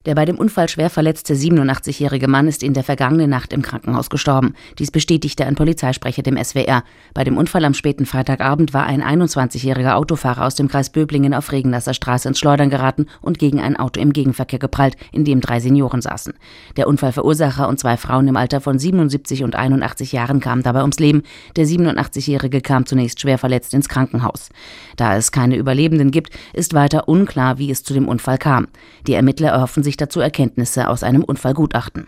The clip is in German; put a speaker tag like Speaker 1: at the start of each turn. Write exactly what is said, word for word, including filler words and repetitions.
Speaker 1: Der bei dem Unfall schwer verletzte siebenundachtzigjährige Mann ist in der vergangenen Nacht im Krankenhaus gestorben. Dies bestätigte ein Polizeisprecher dem S W R. Bei dem Unfall am späten Freitagabend war ein einundzwanzigjähriger Autofahrer aus dem Kreis Böblingen auf Regenlasser Straße ins Schleudern geraten und gegen ein Auto im Gegenverkehr geprallt, in dem drei Senioren saßen. Der Unfallverursacher und zwei Frauen im Alter von siebenundsiebzig und einundachtzig Jahren kamen dabei ums Leben. Der siebenundachtzigjährige kam zunächst schwer verletzt ins Krankenhaus. Da es keine Überlebenden gibt, ist weiter unklar, wie es zu dem Unfall kam. Die Ermittler erhoffen sich dazu Erkenntnisse aus einem Unfallgutachten.